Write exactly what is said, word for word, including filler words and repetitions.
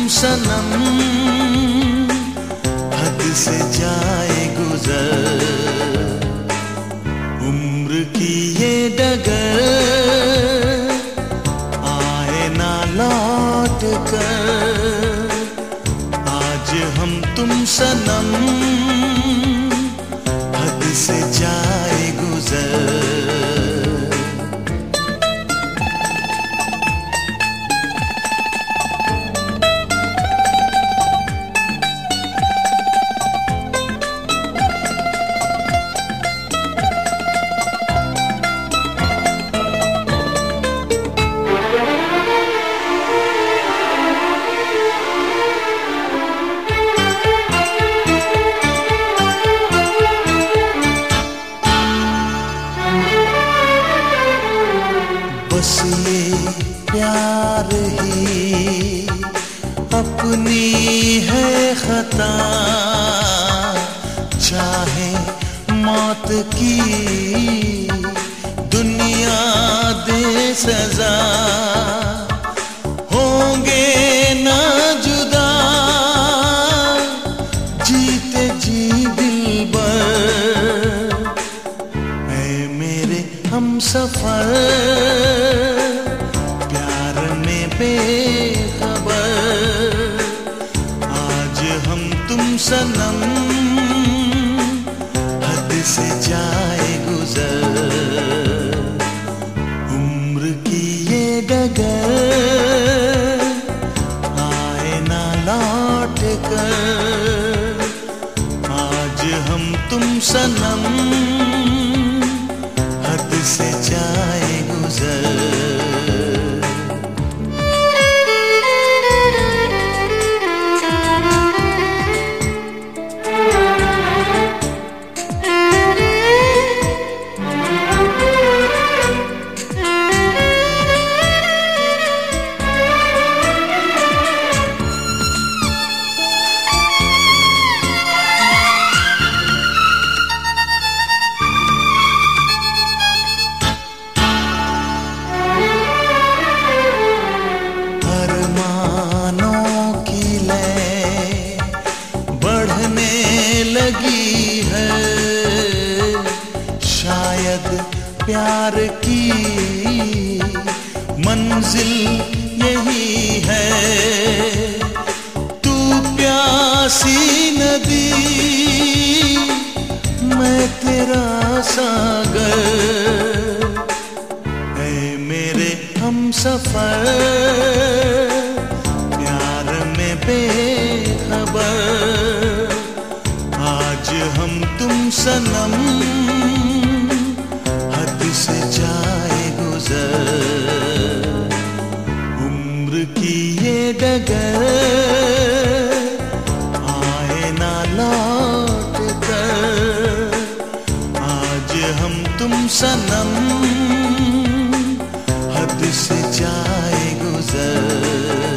सनम हद से जाए गुजर, उम्र की ये डगर आए ना लौट कर। आज हम तुम सनम हद से जाए गुजर। बस ये प्यार ही अपनी है खता, चाहे मौत की दुनिया दे सजा। होंगे ना जुदा जीते जी दिलबर, ऐ मेरे हमसफर प्यार में बेखबर। आज हम तुम सनम हद से जाए गुजर, उम्र की ये डगर आए ना लौट कर। आज हम तुम सनम हद से जाए गुजर। लगी है शायद प्यार की मंजिल यही है। तू प्यासी नदी मैं तेरा सागर, ऐ मेरे हमसफर प्यार में बेखबर। आज हम तुम सनम हद से जाए गुजर, उम्र की ये डगर आए ना लौट कर। आज हम तुम सनम हद से जाए गुजर।